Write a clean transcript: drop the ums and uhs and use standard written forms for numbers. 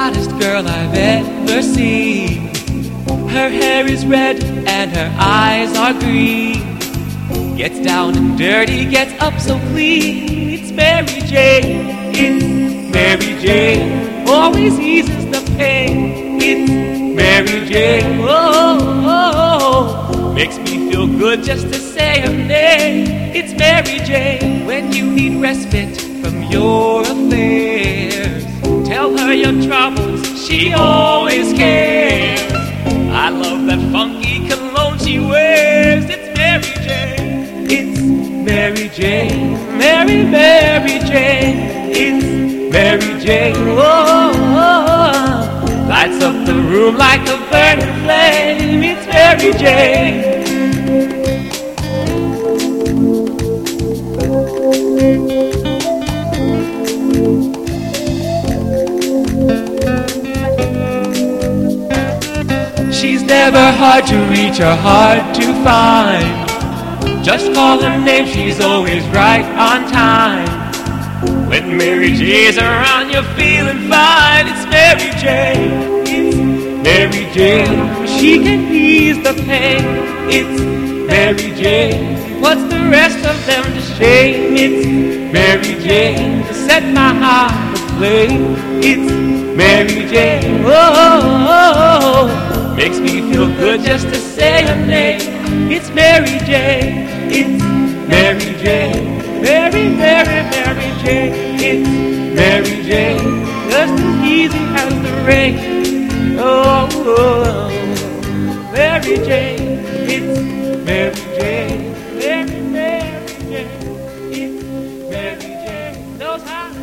hottest girl I've ever seen. Her hair is red and her eyes are green. Gets down and dirty, gets up so clean. It's Mary Jane, it's Mary Jane. Always eases the pain. It's Mary Jane. Oh, makes me feel good just to say her name. It's Mary Jane. When you need respite from your affairs, tell her your troubles, she always cares. I love that funky cologne she wears. It's Mary Jane. It's Mary Jane. Mary, Mary Jane. It's Mary Jane. Oh, lights up the room like a burning flame. It's Mary Jane. She's never hard to reach or hard to find. Just call her name, she's always right on time. When Mary J's around, you're feeling fine. It's Mary Jane. It's Mary Jane. She can ease the pain. It's Mary Jane. What's the rest of them to shame? It's Mary Jane. To set my heart aflame. It's Mary Jane. Oh, makes me feel good just to say her name. It's Mary Jane. It's Mary Jane. Mary, Mary, Mary Jane. It's Mary Jane. Just as easy as the rain. Oh, Mary Jane. It's Mary Jane. Mary, Mary Jane. It's Mary Jane. Knows how.